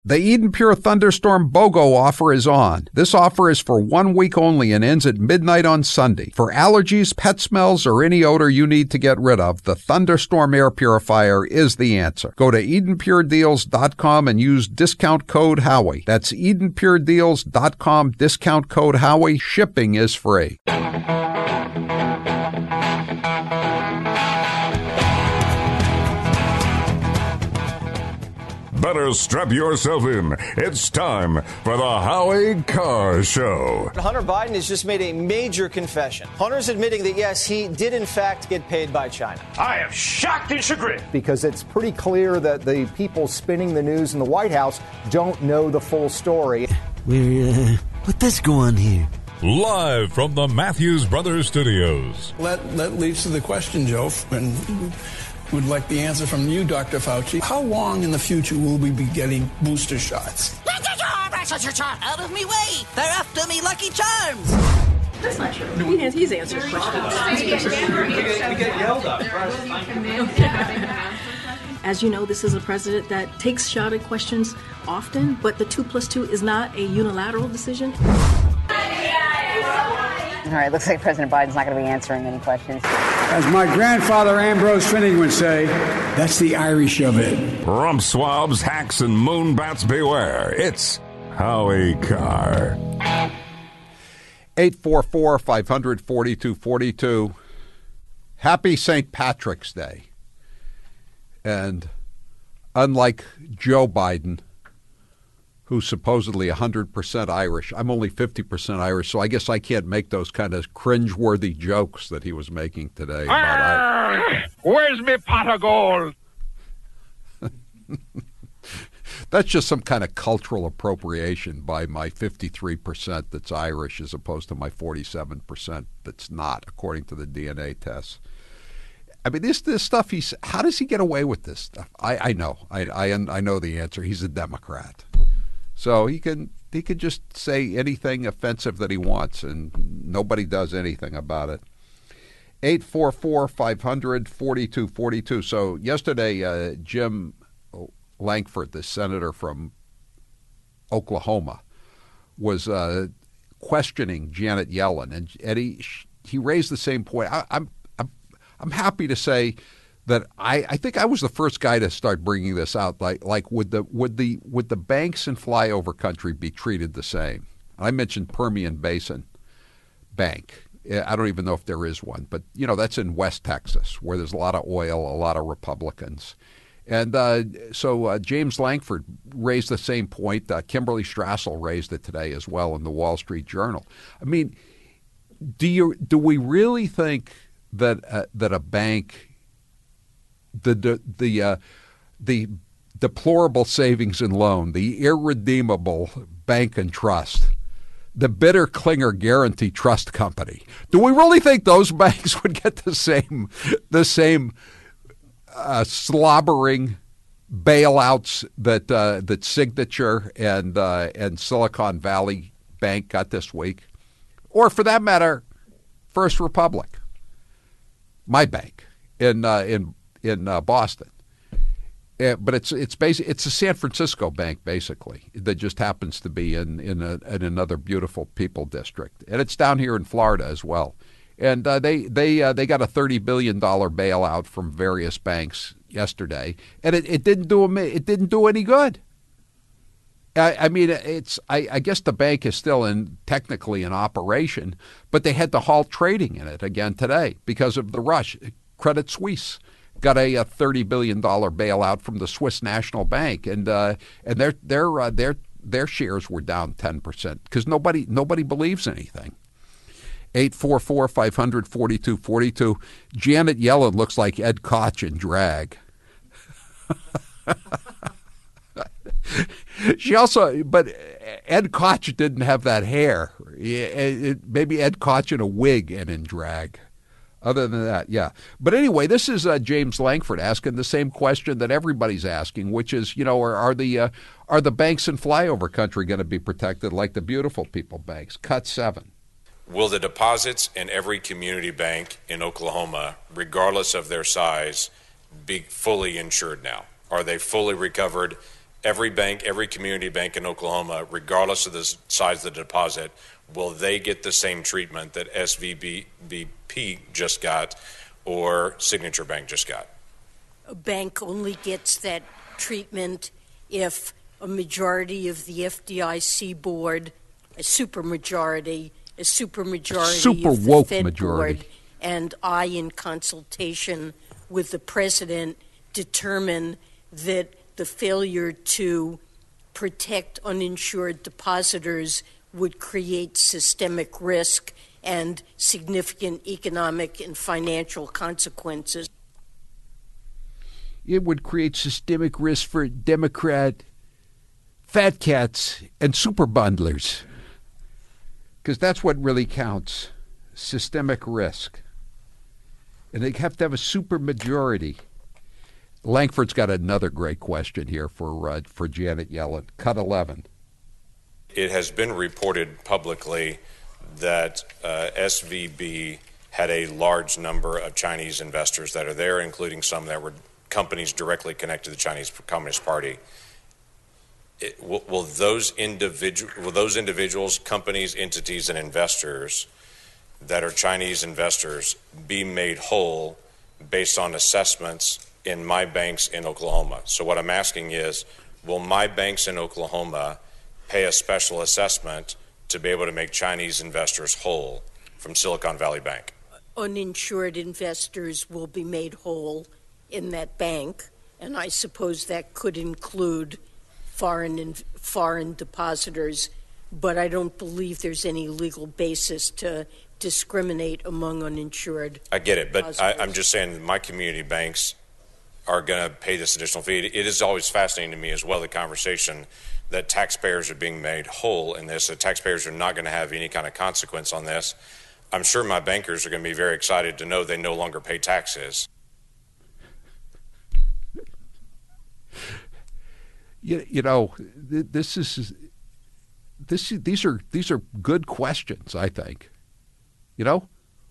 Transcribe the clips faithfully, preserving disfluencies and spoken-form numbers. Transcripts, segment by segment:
The Eden Pure Thunderstorm BOGO offer is on. This offer is for one week only and ends at midnight on Sunday. For allergies, pet smells, or any odor you need to get rid of, the Thunderstorm Air Purifier is the answer. Go to eden pure deals dot com and use discount code Howie. That's eden pure deals dot com, discount code Howie. Shipping is free. Better strap yourself in. It's time for the Howie Carr Show. Hunter Biden has just made a major confession. Hunter's admitting that, yes, he did in fact get paid by China. I am shocked and chagrined. Because it's pretty clear that the people spinning the news in the White House don't know the full story. We're, uh, what does go on here? Live from the Matthews Brothers Studios. Let, that leads to the question, Joe, and would like the answer from you, Doctor Fauci. How long in the future will we be getting booster shots? Out of me way! They're after me, Lucky Charms! That's not true. He has, he's answered questions. We get yelled at. As you know, this is a president that takes shot at questions often, but the two plus two is not a unilateral decision. All right, looks like President Biden's not going to be answering any questions. As my grandfather Ambrose Finning would say, that's the Irish of it. Rump swabs, hacks, and moonbats beware. It's Howie Carr. eight four four, five hundred, forty-two forty-two. Happy Saint Patrick's Day. And unlike Joe Biden, who's supposedly one hundred percent Irish, I'm only fifty percent Irish, so I guess I can't make those kind of cringe-worthy jokes that he was making today. About Arr, where's me pot of gold? That's just some kind of cultural appropriation by my fifty-three percent that's Irish as opposed to my forty-seven percent that's not, according to the D N A tests. I mean, this this stuff, he's, how does he get away with this stuff? I, I know. I, I I know the answer. He's a Democrat. So he can he can just say anything offensive that he wants, and nobody does anything about it. eight four four, five hundred, forty-two forty-two. So yesterday, uh, Jim Lankford, the senator from Oklahoma, was uh, questioning Janet Yellen, and, and he he raised the same point. I, I'm I'm I'm happy to say that I, I think I was the first guy to start bringing this out. Like like would the would the would the banks in flyover country be treated the same? I mentioned Permian Basin Bank. I don't even know if there is one, but you know that's in West Texas where there's a lot of oil, a lot of Republicans. And uh, so uh, James Lankford raised the same point. Uh, Kimberly Strassel raised it today as well in the Wall Street Journal. I mean, do you do we really think that uh, that a bank, the the the, uh, the deplorable savings and loan, the irredeemable bank and trust, the Bitter Klinger Guarantee Trust Company, do we really think those banks would get the same the same Uh, slobbering bailouts that uh, that Signature and uh, and Silicon Valley Bank got this week, or for that matter, First Republic, my bank in uh, in in uh, Boston. Uh, but it's it's basic. It's a San Francisco bank basically that just happens to be in in, a, in another beautiful people district, and it's down here in Florida as well. And uh, they they uh, they got a thirty billion dollars bailout from various banks yesterday, and it, it didn't do them, it didn't do any good. I, I mean, it's I, I guess the bank is still in technically in operation, but they had to halt trading in it again today because of the rush. Credit Suisse got a, a thirty billion dollars bailout from the Swiss National Bank, and uh, and their their uh, their their shares were down ten percent because nobody nobody believes anything. eight four four, five hundred, forty-two forty-two. Janet Yellen looks like Ed Koch in drag. She also, but Ed Koch didn't have that hair. Maybe Ed Koch in a wig and in drag. Other than that, yeah. But anyway, this is uh, James Lankford asking the same question that everybody's asking, which is, you know, are, are the uh, are the banks in flyover country going to be protected like the beautiful people banks? Cut seven. Will the deposits in every community bank in Oklahoma, regardless of their size, be fully insured now? Are they fully recovered? every bank, every community bank in Oklahoma, regardless of the size of the deposit, will they get the same treatment that S V B P just got or Signature Bank just got? A bank only gets that treatment if a majority of the F D I C board, a supermajority, a supermajority super of the woke Fed majority. board, and I, in consultation with the president, determine that the failure to protect uninsured depositors would create systemic risk and significant economic and financial consequences. It would create systemic risk for Democrat fat cats and super bundlers, because that's what really counts, systemic risk. And they have to have a super majority. Langford's got another great question here for uh, for Janet Yellen. Cut eleven. It has been reported publicly that uh, S V B had a large number of Chinese investors that are there, including some that were companies directly connected to the Chinese Communist Party. It, will, will those individual, will those individuals, companies, entities, and investors that are Chinese investors be made whole based on assessments in my banks in Oklahoma? So what I'm asking is, will my banks in Oklahoma pay a special assessment to be able to make Chinese investors whole from Silicon Valley Bank? Uninsured investors will be made whole in that bank, and I suppose that could include foreign in, foreign depositors, but I don't believe there's any legal basis to discriminate among uninsured. I get it, but I, depositors. I'm just saying my community banks are going to pay this additional fee. It is always fascinating to me as well, the conversation that taxpayers are being made whole in this, that taxpayers are not going to have any kind of consequence on this. I'm sure my bankers are going to be very excited to know they no longer pay taxes. You, you know, th- this is this. These are these are good questions, I think. You know,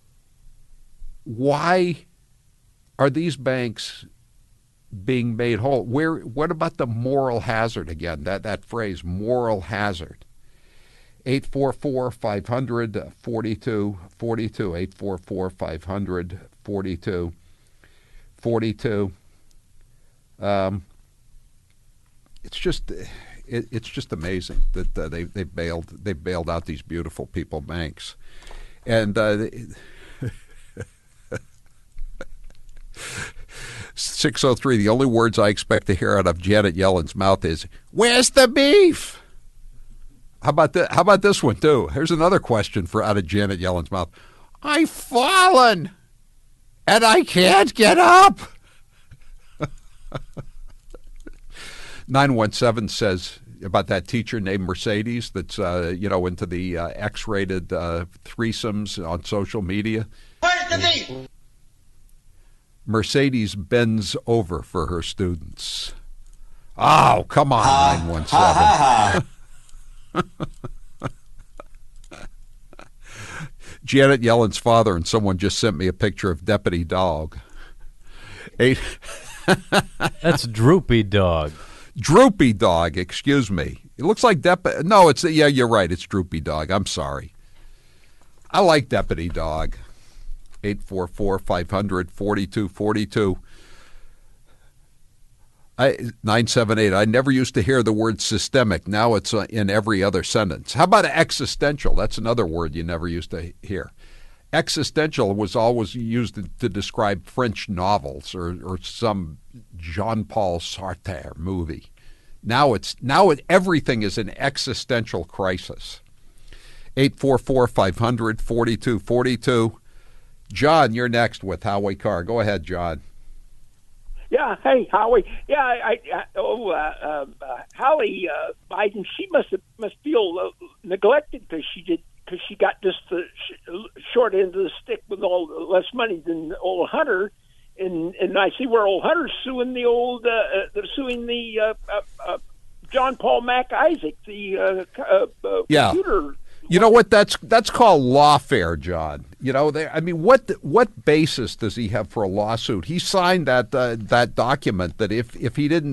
why are these banks being made whole? Where? What about the moral hazard again? That that phrase, moral hazard. eight four four, five hundred, forty-two forty-two. eight four four, five hundred, forty-two forty-two. Um, it's just, it, it's just amazing that uh, they they bailed they bailed out these beautiful people banks, and uh, six oh three. The only words I expect to hear out of Janet Yellen's mouth is, "Where's the beef?" How about that? How about this one too? Here's another question for out of Janet Yellen's mouth. I've fallen, and I can't get up. nine one seven says about that teacher named Mercedes that's uh, you know into the uh, X-rated uh, threesomes on social media. Where's the beef? Mercedes bends over for her students. Oh, come on, uh, nine one seven. Ha, ha, ha. Janet Yellen's father and someone just sent me a picture of Deputy Dog. Eight. That's Droopy Dog. Droopy Dog, excuse me. It looks like Deputy. No, it's yeah. You're right. It's Droopy Dog. I'm sorry. I like Deputy Dog. Eight four four five hundred forty two forty two. I nine seven eight. I never used to hear the word systemic. Now it's uh, in every other sentence. How about existential? That's another word you never used to hear. Existential was always used to, to describe French novels or, or some Jean-Paul Sartre movie. Now it's now it, everything is an existential crisis. eight four four five hundred forty-two forty-two. John, you're next with Howie Carr. Go ahead, John. Yeah, hey, Howie. Yeah, I, I oh, uh, uh, Howie uh, Biden. She must have, must feel uh, neglected because she did. Because she got just the short end of the stick with all less money than old Hunter, and and I see where old Hunter's suing the old uh, uh, suing the uh, uh, uh, John Paul Mac Isaac, the uh, uh, uh, yeah. computer. You know what? That's that's called lawfare, John. You know, they, I mean, what what basis does he have for a lawsuit? He signed that uh, that document that if if he didn't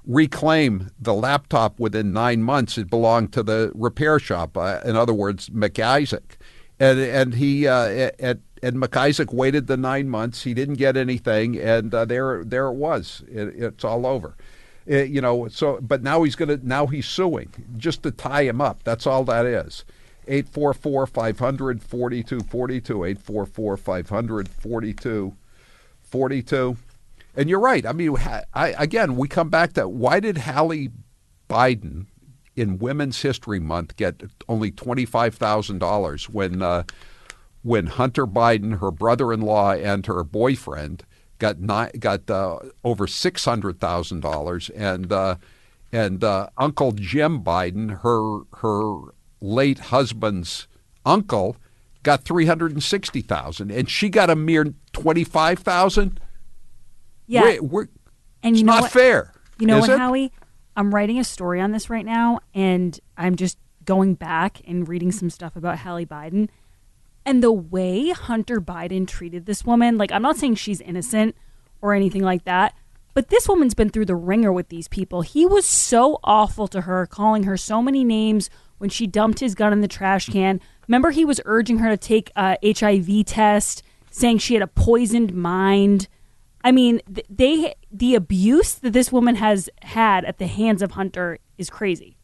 reclaim the laptop within nine months. It belonged to the repair shop. Uh, in other words, McIsaac. And, and he, uh, and, and McIsaac waited the nine months. He didn't get anything. And uh, there, there it was. It, it's all over. It, you know, so, but now he's going to, now he's suing just to tie him up. That's all that is. eight four four, five hundred, forty-two forty-two, eight four four, five hundred, forty-two forty-two. And you're right. I mean, I, again, we come back to why did Hallie Biden in Women's History Month get only twenty-five thousand dollars when uh, when Hunter Biden, her brother-in-law, and her boyfriend got ni- got uh, over six hundred thousand dollars, and uh, and uh, Uncle Jim Biden, her her late husband's uncle, got three hundred sixty thousand dollars, and she got a mere twenty-five thousand dollars. Yeah, we're, we're, and it's you know not what? fair. You know is what, it? Howie? I'm writing a story on this right now, and I'm just going back and reading some stuff about Hallie Biden. And the way Hunter Biden treated this woman, like, I'm not saying she's innocent or anything like that, but this woman's been through the ringer with these people. He was so awful to her, calling her so many names when she dumped his gun in the trash can. Remember, he was urging her to take a H I V test, saying she had a poisoned mind. I mean, they the abuse that this woman has had at the hands of Hunter is crazy.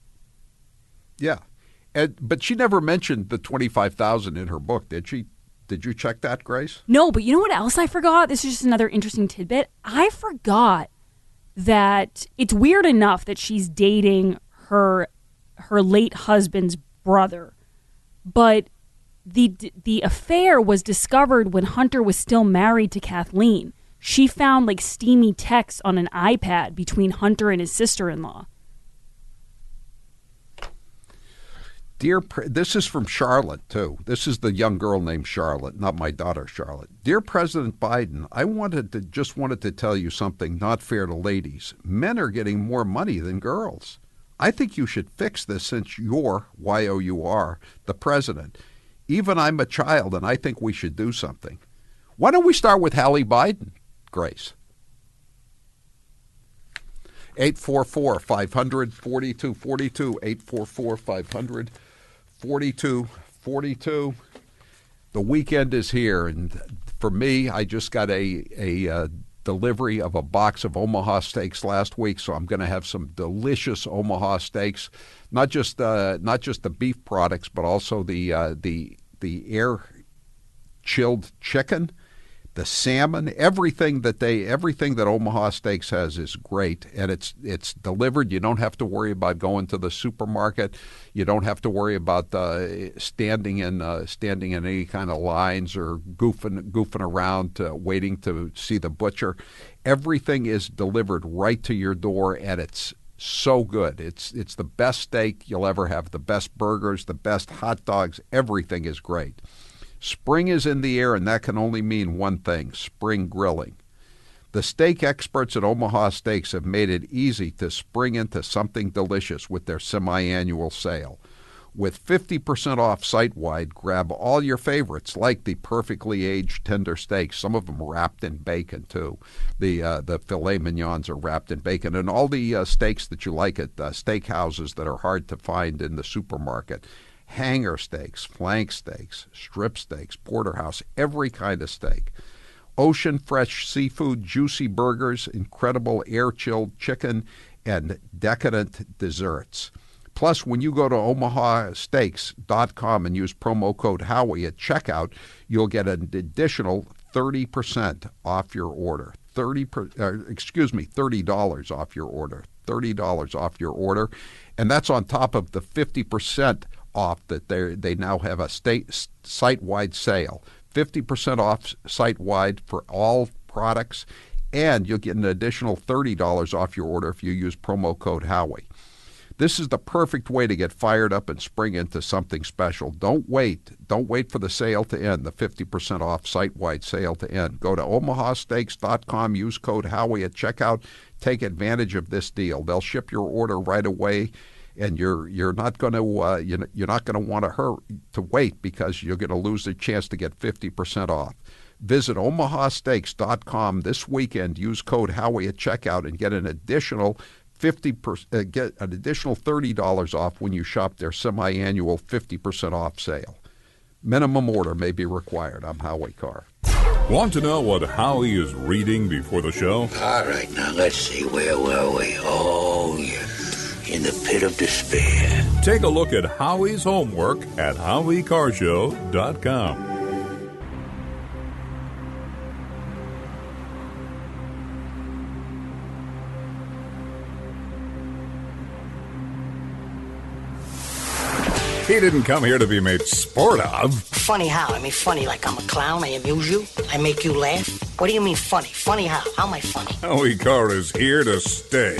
Yeah, and, but she never mentioned the twenty-five thousand in her book, did she? Did you check that, Grace? No, but you know what else I forgot? This is just another interesting tidbit. I forgot that it's weird enough that she's dating her her late husband's brother, but the the affair was discovered when Hunter was still married to Kathleen. She found like steamy texts on an iPad between Hunter and his sister-in-law. Dear, Pre- this is from Charlotte, too. This is the young girl named Charlotte, not my daughter, Charlotte. Dear President Biden, I wanted to just wanted to tell you something not fair to ladies. Men are getting more money than girls. I think you should fix this since you're, Y O U R, the president. Even I'm a child, and I think we should do something. Why don't we start with Hallie Biden, Grace? eight four four, five hundred, forty-two forty-two, eight four four, five hundred, forty-two forty-two. The weekend is here, and for me, I just got a, a uh, delivery of a box of Omaha steaks last week, so I'm going to have some delicious Omaha steaks, not just uh, not just the beef products, but also the uh, the the air chilled chicken, the salmon, everything that they everything that Omaha Steaks has is great, and it's it's delivered. You don't have to worry about going to the supermarket. You don't have to worry about uh, standing in uh, standing in any kind of lines or goofing goofing around uh, waiting to see the butcher. Everything is delivered right to your door, and it's so good. It's it's the best steak you'll ever have, the best burgers, the best hot dogs. Everything is great. Spring is in the air, and that can only mean one thing: spring grilling. The steak experts at Omaha Steaks have made it easy to spring into something delicious with their semi-annual sale. With fifty percent off site-wide, grab all your favorites, like the perfectly aged tender steaks, some of them wrapped in bacon, too. The uh, the filet mignons are wrapped in bacon, and all the uh, steaks that you like at uh, steakhouses that are hard to find in the supermarket. Hanger steaks, flank steaks, strip steaks, porterhouse, every kind of steak. Ocean fresh seafood, juicy burgers, incredible air-chilled chicken, and decadent desserts. Plus, when you go to omaha steaks dot com and use promo code Howie at checkout, you'll get an additional thirty percent off your order. thirty per, uh, excuse me, thirty dollars off your order. thirty dollars off your order. And that's on top of the fifty percent off that they they now have a state site-wide sale. fifty percent off site-wide for all products, and you'll get an additional thirty dollars off your order if you use promo code Howie. This is the perfect way to get fired up and spring into something special. Don't wait. Don't wait for the sale to end, the fifty percent off site-wide sale to end. Go to omaha steaks dot com, use code Howie at checkout. Take advantage of this deal. They'll ship your order right away. And you're you're not going to uh, you're not going to want to hurry to wait because you're going to lose the chance to get fifty percent off. Visit omaha steaks dot com this weekend. Use code Howie at checkout and get an additional fifty percent, uh, get an additional thirty dollars off when you shop their semi-annual fifty percent off sale. Minimum order may be required. I'm Howie Carr. Want to know what Howie is reading before the show? All right, now let's see. Where were we? Oh, yes. In the pit of despair. Take a look at Howie's homework at howie car show dot com. He didn't come here to be made sport of. Funny how? I mean, funny like I'm a clown, I amuse you, I make you laugh. What do you mean funny? Funny how? How am I funny? Howie Carr is here to stay.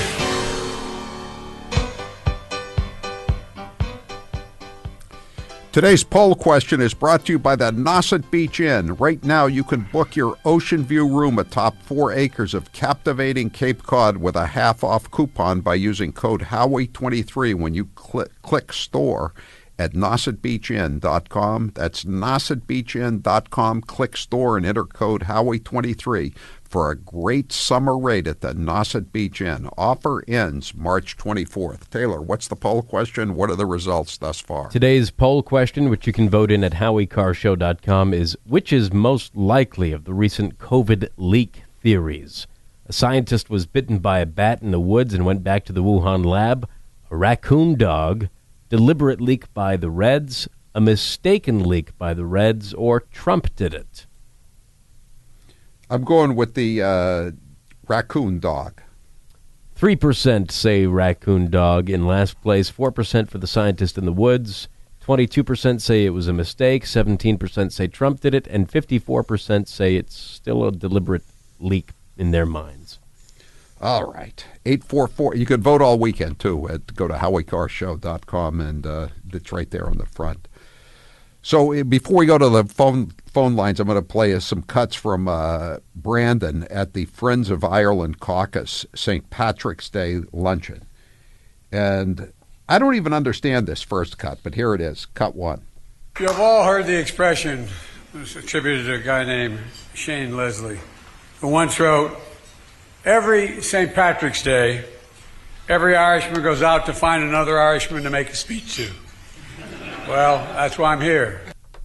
Today's poll question is brought to you by the Nauset Beach Inn. Right now, you can book your ocean view room atop four acres of captivating Cape Cod with a half-off coupon by using code Howie twenty-three when you click, click store at nauset beach inn dot com. That's nauset beach inn dot com. Click store and enter code Howie twenty-three for a great summer rate at the Nauset Beach Inn. Offer ends March twenty-fourth. Taylor, what's the poll question? What are the results thus far? Today's poll question, which you can vote in at howie car show dot com, is which is most likely of the recent COVID leak theories? A scientist was bitten by a bat in the woods and went back to the Wuhan lab. A raccoon dog. Deliberate leak by the Reds, a mistaken leak by the Reds, or Trump did it? I'm going with the uh, raccoon dog. three percent say raccoon dog in last place, four percent for the scientist in the woods, twenty-two percent say it was a mistake, seventeen percent say Trump did it, and fifty-four percent say it's still a deliberate leak in their minds. All right. eight four four. You can vote all weekend, too. At, go to howie car show dot com, and uh, it's right there on the front. So uh, before we go to the phone phone lines, I'm going to play uh, some cuts from uh, Brandon at the Friends of Ireland Caucus Saint Patrick's Day luncheon. And I don't even understand this first cut, but here it is. Cut one. You have all heard the expression. It's attributed to a guy named Shane Leslie, who once wrote, "Every Saint Patrick's Day, every Irishman goes out to find another Irishman to make a speech to." Well, that's why I'm here.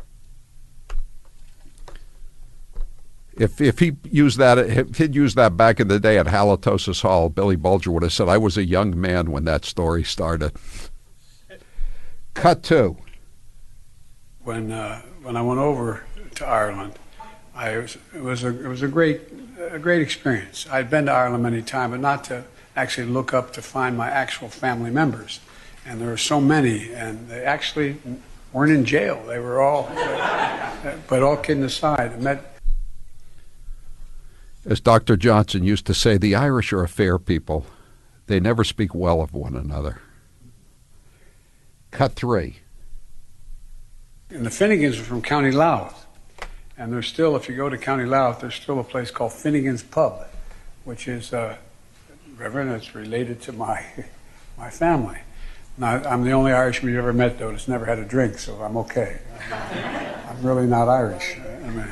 If if he used that, if he'd used that back in the day at Halitosis Hall, Billy Bulger would have said, "I was a young man when that story started." Cut two. When uh, when I went over to Ireland, I was, it was a it was a great a great experience. I'd been to Ireland many times, but not to actually look up to find my actual family members. And there were so many, and they actually weren't in jail. They were all, but all kidding aside, I met. As Doctor Johnson used to say, the Irish are a fair people. They never speak well of one another. Cut three. And the Finnegans are from County Louth. And there's still, if you go to County Louth, there's still a place called Finnegan's Pub, which is, uh, Reverend, it's related to my my family. Now, I'm the only Irishman you ever met, though, that's never had a drink, so I'm okay. I'm really not Irish. I mean,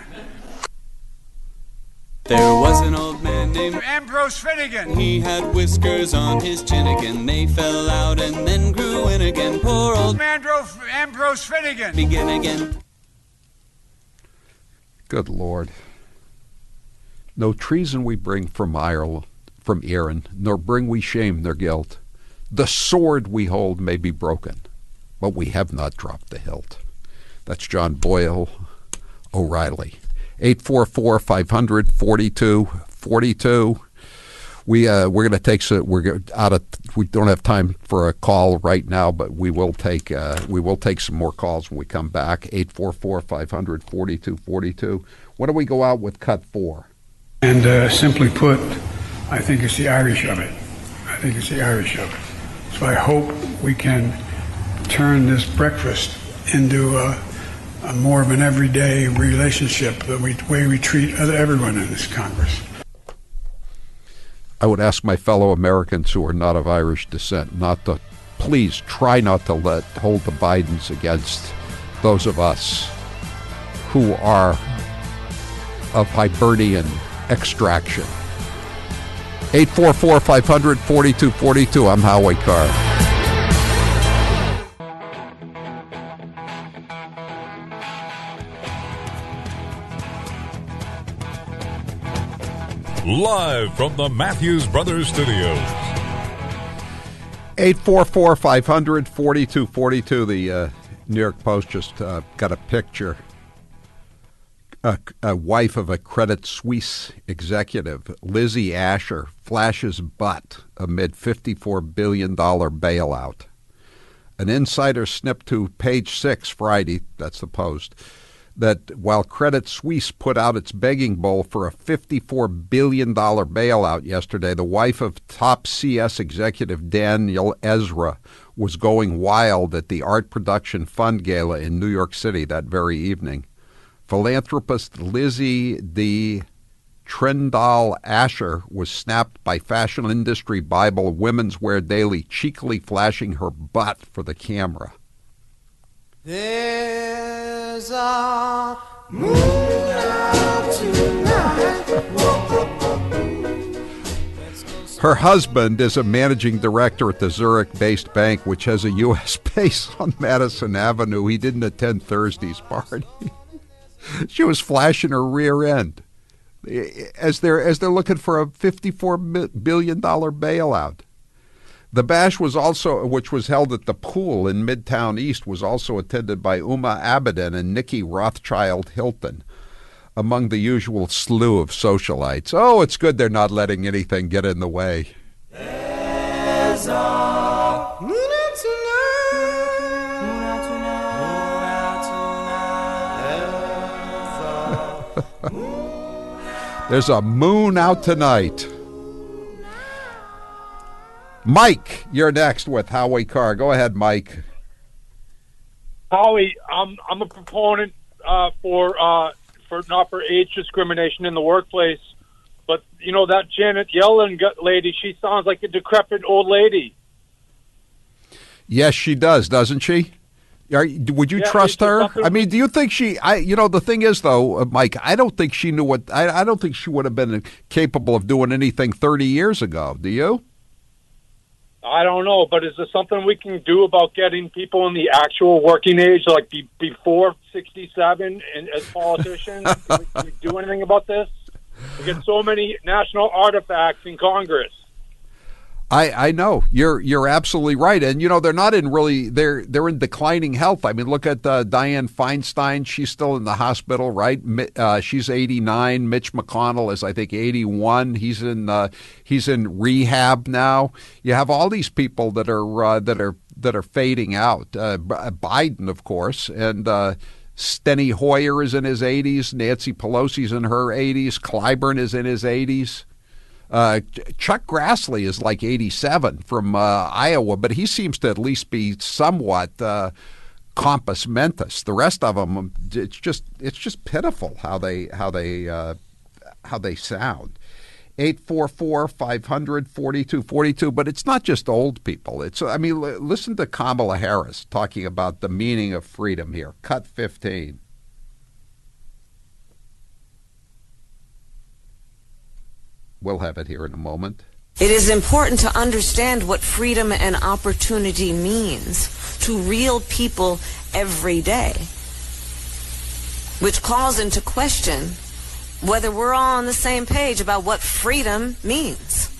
there was an old man named Ambrose Finnegan. He had whiskers on his chin again. They fell out and then grew in again. Poor old Ambrose, Ambrose Finnegan. Begin again. Good Lord. No treason we bring from Ireland, from Erin, nor bring we shame their guilt. The sword we hold may be broken, but we have not dropped the hilt. That's John Boyle O'Reilly. eight four four, five hundred, forty-two forty-two. We uh, we're going to take so we're out of we don't have time for a call right now, but we will take uh, we will take some more calls when we come back. eight four four, five hundred, forty-two forty-two. Why don't we go out with cut four? And uh, simply put, I think it's the Irish of it. I think it's the Irish of it. So I hope we can turn this breakfast into a, a more of an everyday relationship, the way we treat other, everyone in this Congress. I would ask my fellow Americans who are not of Irish descent not to, please try not to let hold the Bidens against those of us who are of Hibernian extraction. eight four four, five hundred, forty-two forty-two. I'm Howie Carr. Live from the Matthews Brothers Studios. eight four four, five hundred, forty-two forty-two. The uh, New York Post just uh, got a picture. A, a wife of a Credit Suisse executive, Lizzie Asher, flashes butt amid fifty-four billion dollars bailout. An insider snipped to Page Six Friday, that's the Post, that while Credit Suisse put out its begging bowl for a fifty-four billion dollars bailout yesterday, the wife of top C S executive Daniel Ezra was going wild at the Art Production Fund Gala in New York City that very evening. Philanthropist Lizzie D. Trendall Asher was snapped by fashion industry Bible Women's Wear Daily, cheekily flashing her butt for the camera. There's a moon out tonight. Her husband is a managing director at the Zurich-based bank, which has a U S base on Madison Avenue. He didn't attend Thursday's party. She was flashing her rear end as they're as they're looking for a fifty-four billion dollars bailout. The bash was also, which was held at the Pool in Midtown East, was also attended by Uma Abedin and Nikki Rothschild Hilton, among the usual slew of socialites. Oh, it's good they're not letting anything get in the way. There's a moon out tonight. Moon out tonight. Moon out tonight. There's a moon out tonight. Mike, you're next with Howie Carr. Go ahead, Mike. Howie, I'm I'm a proponent uh, for uh, for not for age discrimination in the workplace, but you know that Janet Yellen lady, she sounds like a decrepit old lady. Yes, she does, doesn't she? Are, would you yeah, trust her? something- I mean, do you think she? I, you know, the thing is, though, uh, Mike, I don't think she knew what. I, I don't think she would have been capable of doing anything thirty years ago. Do you? I don't know, but is there something we can do about getting people in the actual working age, like be, before sixty-seven, and as politicians? can, we, can we do anything about this? We get so many national artifacts in Congress. I, I know you're you're absolutely right, and you know they're not in really they're they're in declining health. I mean, look at uh, Dianne Feinstein; she's still in the hospital, right? Uh, she's eighty-nine. Mitch McConnell is, I think, eighty-one. He's in uh, he's in rehab now. You have all these people that are uh, that are that are fading out. Uh, Biden, of course, and uh, Steny Hoyer is in his eighties. Nancy Pelosi's in her eighties. Clyburn is in his eighties. Uh, Chuck Grassley is like eighty-seven from uh, Iowa, but he seems to at least be somewhat uh, compos mentis. The rest of them, it's just it's just pitiful how they how they uh, how they sound. eight four four, five hundred, forty-two forty-two. But it's not just old people. It's I mean, l- listen to Kamala Harris talking about the meaning of freedom here. Cut fifteen. We'll have it here in a moment. It is important to understand what freedom and opportunity means to real people every day, which calls into question whether we're all on the same page about what freedom means.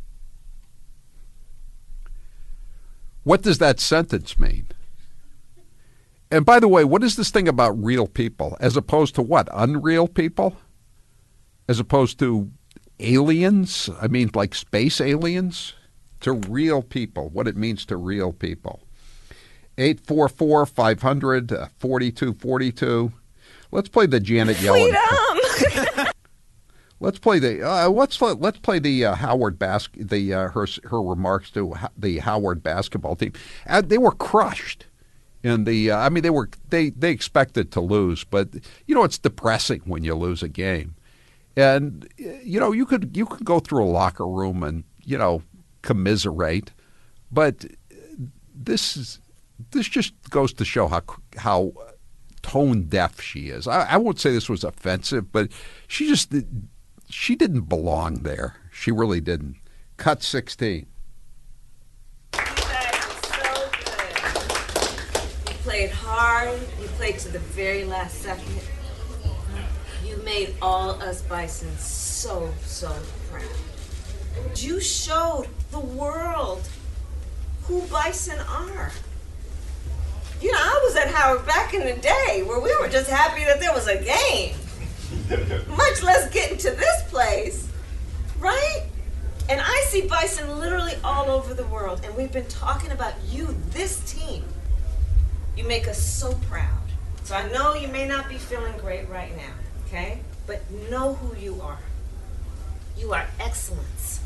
What does that sentence mean? And by the way, what is this thing about real people as opposed to what? Unreal people? As opposed to aliens? I mean, like space aliens? To real people, what it means to real people. eight four four, five hundred, forty-two forty-two. Let's play the Janet Yellen. Freedom! Let's play the uh, let's let's play the uh, Howard bas- the uh, her her remarks to the Howard basketball team. Uh, they were crushed in the. Uh, I mean, they were they they expected to lose, but you know it's depressing when you lose a game. And you know you could you could go through a locker room and you know commiserate, but this is this just goes to show how how tone deaf she is. I, I won't say this was offensive, but she just she didn't belong there. She really didn't. Cut sixteen. You guys were so good. You played hard. You played to the very last second. You made all us Bisons so, so proud. You showed the world who Bison are. You know, I was at Howard back in the day where we were just happy that there was a game. Much less getting to this place, right? And I see Bison literally all over the world, and we've been talking about you, this team. You make us so proud. So I know you may not be feeling great right now, okay? But know who you are. You are excellence.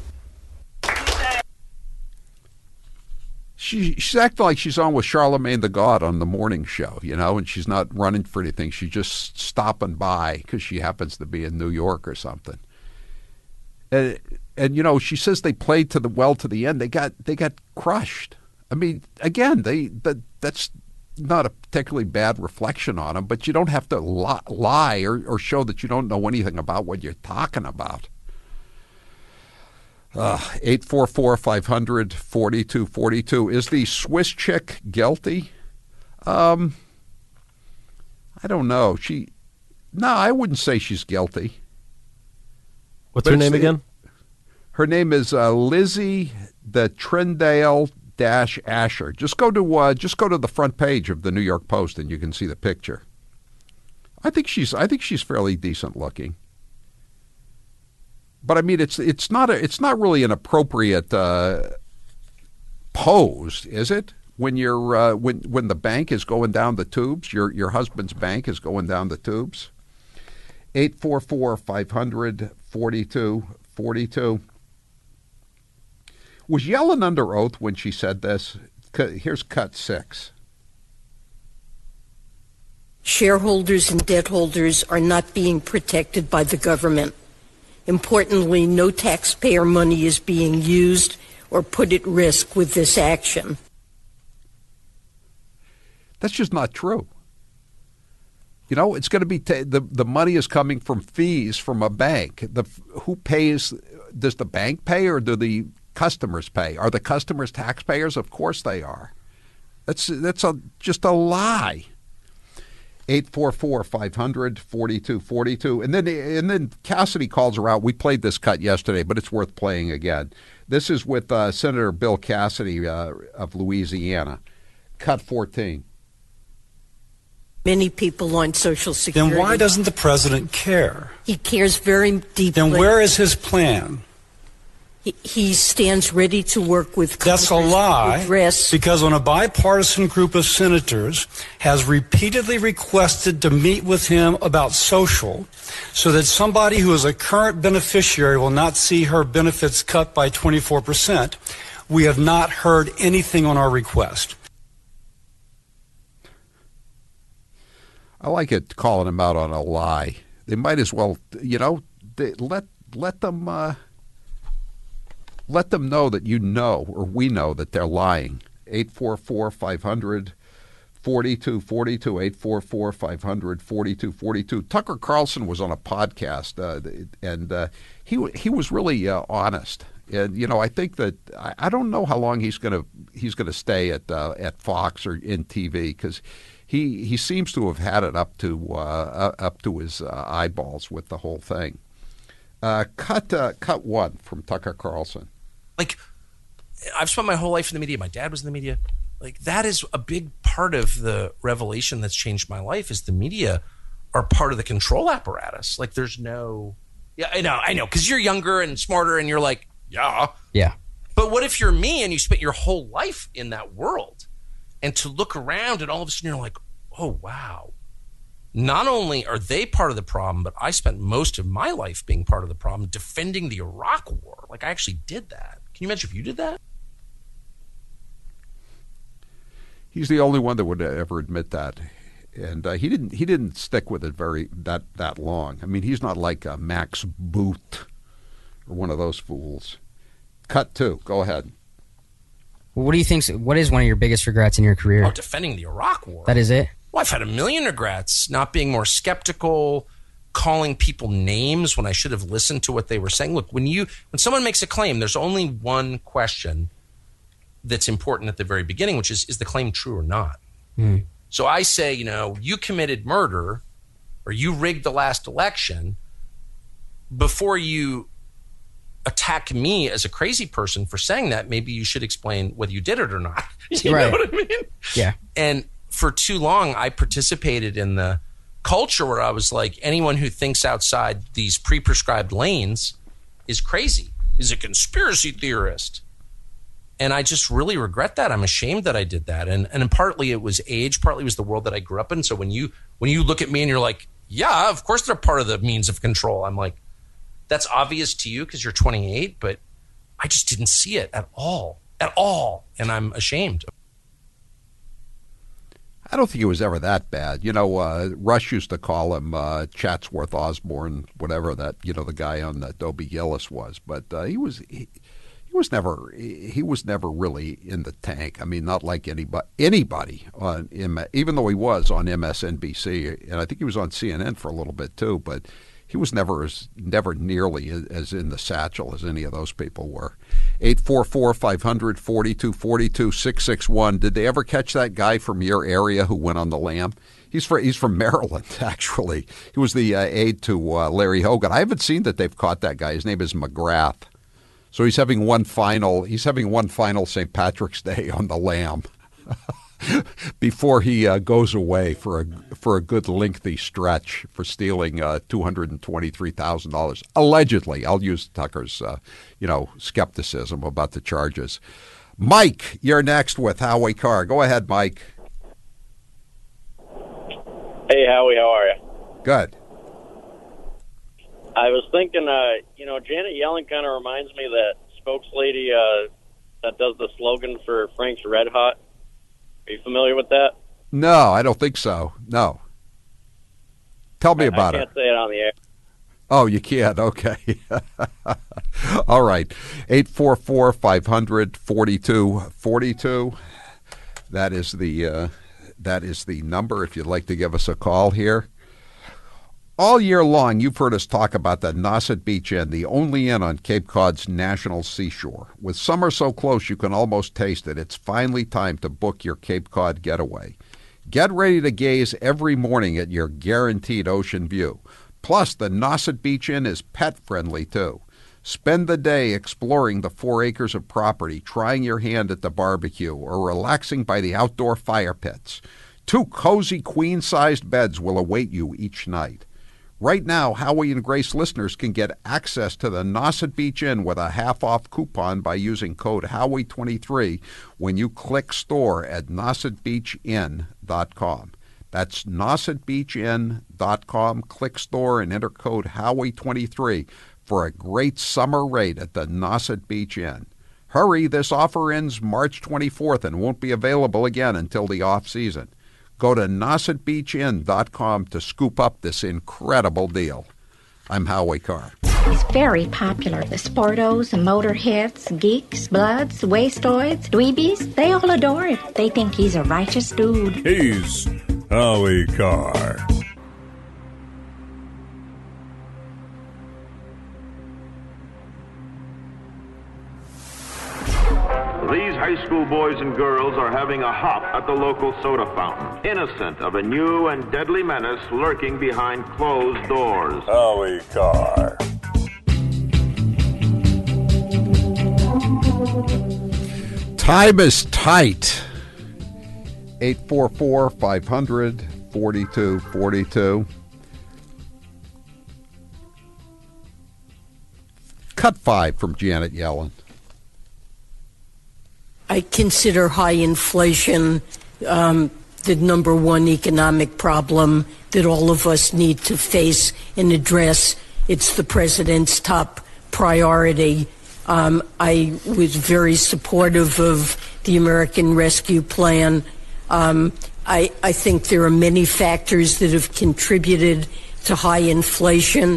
She, she's acting like she's on with Charlemagne the God on the morning show, you know, and she's not running for anything. She's just stopping by because she happens to be in New York or something. And, and you know, she says they played to the well to the end. They got they got crushed. I mean, again, they that that's not a particularly bad reflection on them, but you don't have to li- lie or, or show that you don't know anything about what you're talking about. Uh, eight four four, five hundred, forty-two forty-two. Is the Swiss chick guilty? Um, I don't know. She, no, I wouldn't say she's guilty. What's But her it's name the- again? Her name is uh, Lizzie the Trindale dash Asher. Just go to uh, just go to the front page of the New York Post and you can see the picture. I think she's I think she's fairly decent looking. But I mean, it's it's not a, it's not really an appropriate uh, pose, is it? When you're uh, when when the bank is going down the tubes, your your husband's bank is going down the tubes. Eight four four five hundred forty two forty two. Was Yellen under oath when she said this? Here's cut six. Shareholders and debt holders are not being protected by the government. Importantly, no taxpayer money is being used or put at risk with this action. That's just not true. You know, it's going to be ta- the the money is coming from fees from a bank. The who pays? Does the bank pay or do the customers pay? Are the customers taxpayers? Of course they are. That's that's a just a lie. eight four four, five hundred, forty-two forty-two. And then and then Cassidy calls her out. We played this cut yesterday, but it's worth playing again. This is with uh, Senator Bill Cassidy uh, of Louisiana. Cut fourteen. Many people on Social Security. Then why doesn't the president care? He cares very deeply. Then where is his plan? He, he stands ready to work with That's a Congress to lie, address- because when a bipartisan group of senators has repeatedly requested to meet with him about social, so that somebody who is a current beneficiary will not see her benefits cut by twenty-four percent, we have not heard anything on our request. I like it calling them out on a lie. They might as well, you know, they, let let them uh, let them know that you know, or we know that they're lying. eight four four, five hundred, forty-two forty-two, eight four four, five hundred, forty-two forty-two. Tucker Carlson was on a podcast, uh, and uh, he he was really uh, honest. And you know, I think that I, I don't know how long he's gonna he's gonna stay at uh, at Fox or in T V, because he he seems to have had it up to uh, up to his uh, eyeballs with the whole thing. Uh, cut uh, cut one from Tucker Carlson. Like, I've spent my whole life in the media. My dad was in the media. Like, that is a big part of the revelation that's changed my life, is the media are part of the control apparatus. Like, there's no, yeah, I know, I know, because you're younger and smarter, and you're like, yeah, yeah. But what if you're me and you spent your whole life in that world, and to look around and all of a sudden you're like, oh wow. Not only are they part of the problem, but I spent most of my life being part of the problem, defending the Iraq War. Like, I actually did that. Can you imagine if you did that? He's the only one that would ever admit that, and uh, he didn't. He didn't stick with it very that that long. I mean, he's not like uh, Max Boot or one of those fools. Cut two. Go ahead. What do you think? What is one of your biggest regrets in your career? Oh, defending the Iraq War. That is it? Well, I've had a million regrets. Not being more skeptical, calling people names when I should have listened to what they were saying. Look, when you when someone makes a claim, there's only one question that's important at the very beginning, which is, is the claim true or not? Mm. So I say, you know, you committed murder or you rigged the last election. Before you attack me as a crazy person for saying that, maybe you should explain whether you did it or not. You Right. know what I mean? Yeah. And for too long, I participated in the culture where I was like, anyone who thinks outside these pre-prescribed lanes is crazy, is a conspiracy theorist. And I just really regret that. I'm ashamed that I did that. And and partly it was age, partly it was the world that I grew up in. So when you when you look at me and you're like, yeah, of course they're part of the means of control, I'm like, that's obvious to you because you're twenty-eight, but I just didn't see it at all, at all. And I'm ashamed. I don't think it was ever that bad. You know, uh, Rush used to call him uh, Chatsworth Osborne, whatever that, you know, the guy on the Dobie Gillis was. But uh, he was he, he was never he was never really in the tank. I mean, not like anybody anybody on even though he was on M S N B C, and I think he was on C N N for a little bit too. But he was never as never nearly as in the satchel as any of those people were. eight four four, five hundred, forty-two forty-two, six six one. Did they ever catch that guy from your area who went on the lam? He's from, he's from Maryland, actually. He was the uh, aide to uh, Larry Hogan. I haven't seen that they've caught that guy. His name is McGrath. So he's having one final, he's having one final Saint Patrick's Day on the lam before he uh, goes away for a for a good lengthy stretch for stealing uh, two hundred twenty-three thousand dollars. Allegedly. I'll use Tucker's uh, you know, skepticism about the charges. Mike, you're next with Howie Carr. Go ahead, Mike. Hey, Howie, how are you? Good. I was thinking, uh, you know, Janet Yellen kind of reminds me of that spokeslady uh, that does the slogan for Frank's Red Hot. Are you familiar with that? No, I don't think so. No. Tell me I, about I it. can't say it on the air. Oh, you can't? Okay. All right. eight four four, five hundred, forty-two forty-two. That is the uh, that is the number if you'd like to give us a call here. All year long, you've heard us talk about the Nauset Beach Inn, the only inn on Cape Cod's national seashore. With summer so close you can almost taste it, it's finally time to book your Cape Cod getaway. Get ready to gaze every morning at your guaranteed ocean view. Plus, the Nauset Beach Inn is pet-friendly, too. Spend the day exploring the four acres of property, trying your hand at the barbecue, or relaxing by the outdoor fire pits. Two cozy queen-sized beds will await you each night. Right now, Howie and Grace listeners can get access to the Nauset Beach Inn with a half-off coupon by using code Howie twenty-three when you click store at nauset beach inn dot com. That's nauset beach inn dot com. Click store and enter code Howie twenty-three for a great summer rate at the Nauset Beach Inn. Hurry, this offer ends March twenty-fourth and won't be available again until the off-season. Go to nauset beach inn dot com to scoop up this incredible deal. I'm Howie Carr. He's very popular. The sportos, the motorheads, geeks, bloods, wastoids, dweebies, they all adore him. They think he's a righteous dude. He's Howie Carr. These high school boys and girls are having a hop at the local soda fountain, innocent of a new and deadly menace lurking behind closed doors. Howie Carr. Time is tight. eight four four, five hundred, forty-two forty-two. Cut five from Janet Yellen. I consider high inflation um, the number one economic problem that all of us need to face and address. It's the president's top priority. Um, I was very supportive of the American Rescue Plan. Um, I, I think there are many factors that have contributed to high inflation.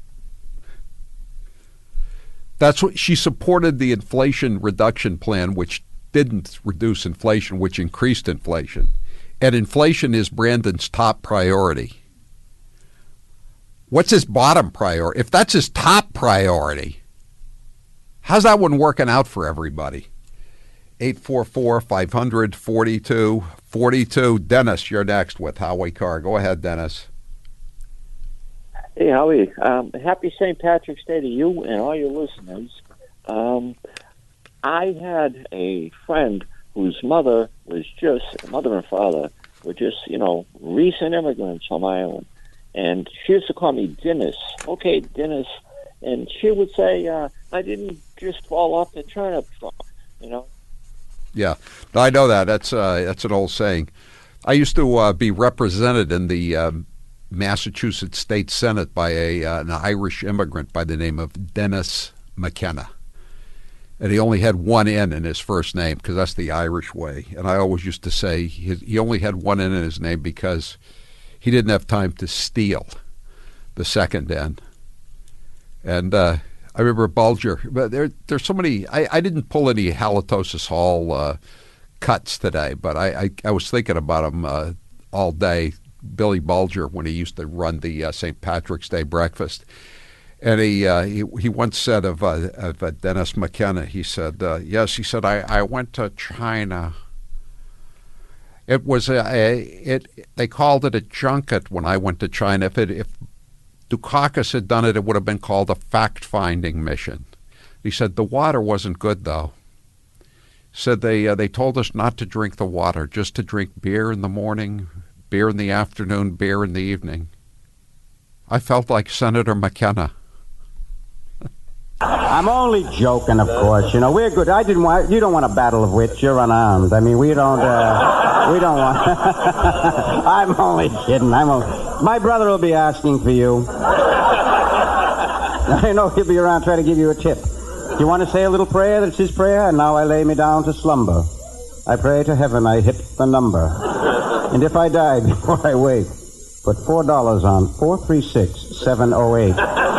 That's what she supported, the Inflation Reduction Plan, which didn't reduce inflation, which increased inflation. And inflation is Brandon's top priority. What's his bottom priority? If that's his top priority, how's that one working out for everybody? eight four four, five hundred, forty-two forty-two. Dennis, you're next with Howie Carr. Go ahead, Dennis. Hey, Howie. Um, happy Saint Patrick's Day to you and all your listeners. Um, I had a friend whose mother was just, mother and father were just, you know, recent immigrants from Ireland. And she used to call me Dennis. Okay, Dennis. And she would say, uh, I didn't just fall off the turnip truck, you know. Yeah, I know that. That's uh, that's an old saying. I used to uh, be represented in the um, Massachusetts State Senate by a uh, an Irish immigrant by the name of Dennis McKenna. And he only had one N in his first name because that's the Irish way. And I always used to say he, he only had one N in his name because he didn't have time to steal the second N. And uh, I remember Bulger, but there, there's so many. I, I didn't pull any Halitosis Hall uh, cuts today, but I, I, I was thinking about him uh, all day. Billy Bulger, when he used to run the uh, Saint Patrick's Day breakfast, and he uh, he, he once said of, uh, of uh, Dennis McKenna, he said, uh, "Yes," he said, I, I went to China. It was a, a it. They called it a junket when I went to China. If it if Dukakis had done it, it would have been called a fact-finding mission. He said the water wasn't good, though. He said they uh, they told us not to drink the water, just to drink beer in the morning, beer in the afternoon, beer in the evening. I felt like Senator McKenna. I'm only joking, of course. You know, we're good. I didn't want. You don't want a battle of wits. You're unarmed. I mean, we don't. Uh, we don't want. I'm only kidding. I'm. Only, my brother will be asking for you. I know he'll be around trying to give you a tip. Do you want to say a little prayer? That's his prayer. And now I lay me down to slumber. I pray to heaven I hit the number. And if I die before I wake, put four dollars on four three six seven zero eight.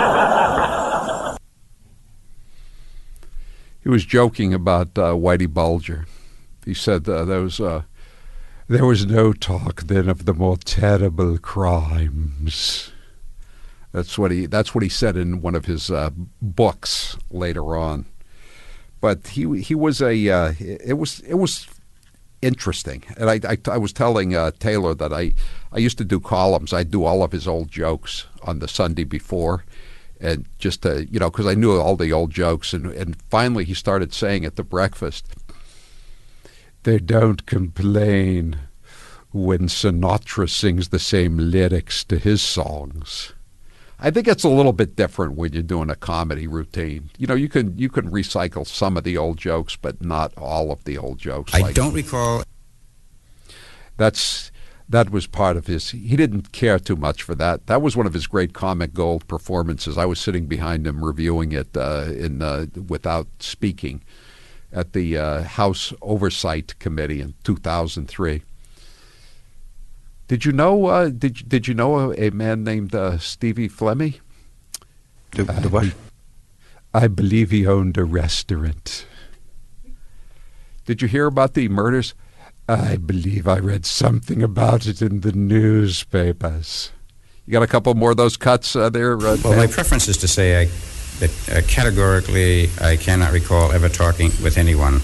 He was joking about uh, Whitey Bulger. He said uh, there was uh, there was no talk then of the more terrible crimes. That's what he that's what he said in one of his uh, books later on. But he he was a uh, it was it was interesting, and I I, I was telling uh, Taylor that I I used to do columns. I'd do all of his old jokes on the Sunday before. And just to, you know, because I knew all the old jokes. And, and finally he started saying at the breakfast, they don't complain when Sinatra sings the same lyrics to his songs. I think it's a little bit different when you're doing a comedy routine. You know, you can you can recycle some of the old jokes, but not all of the old jokes. I like, don't recall. That's... That was part of his. He didn't care too much for that. That was one of his great comic gold performances. I was sitting behind him reviewing it uh, in uh, without speaking at the uh, House Oversight Committee in two thousand three. Did you know? Uh, did Did you know a, a man named uh, Stevie Flemmi? The, the what? I believe he owned a restaurant. Did you hear about the murders? I believe I read something about it in the newspapers. You got a couple more of those cuts uh, there? Uh, well, my preference is to say I, that uh, categorically I cannot recall ever talking with anyone.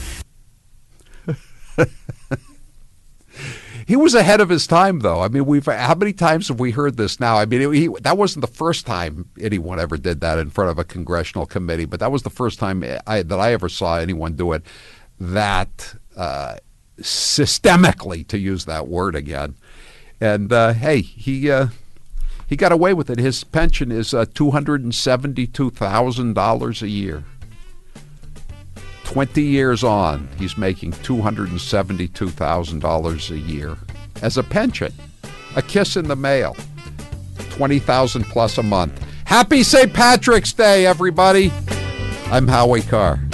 He was ahead of his time, though. I mean, we've how many times have we heard this now? I mean, it, he, that wasn't the first time anyone ever did that in front of a congressional committee, but that was the first time I, that I ever saw anyone do it that uh, systemically, to use that word again. And uh, hey, he uh, he got away with it. His pension is uh, two hundred seventy-two thousand dollars a year. Twenty years on, he's making two hundred seventy-two thousand dollars a year as a pension. A kiss in the mail. Twenty thousand plus a month. Happy Saint Patrick's Day, everybody. I'm Howie Carr.